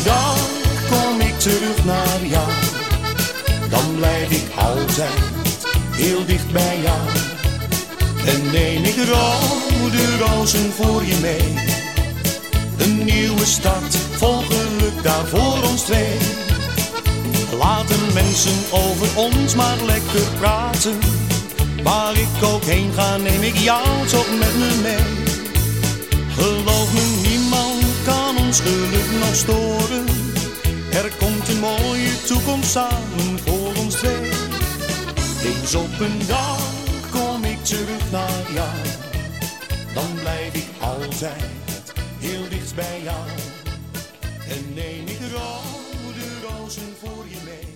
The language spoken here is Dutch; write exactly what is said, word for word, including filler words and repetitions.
dag kom ik terug naar jou, dan blijf ik altijd heel dicht bij jou. En neem ik rode rozen voor je mee, een nieuwe start vol geluk daar voor ons twee. Laten mensen over ons maar lekker praten, waar ik ook heen ga neem ik jou toch met me mee. Geloof me, niemand kan ons geluk nog storen, er komt een mooie toekomst samen voor ons twee. Eens op een dag kom ik terug naar jou, dan blijf ik altijd heel dicht bij jou. En neem ik rode rozen voor je mee.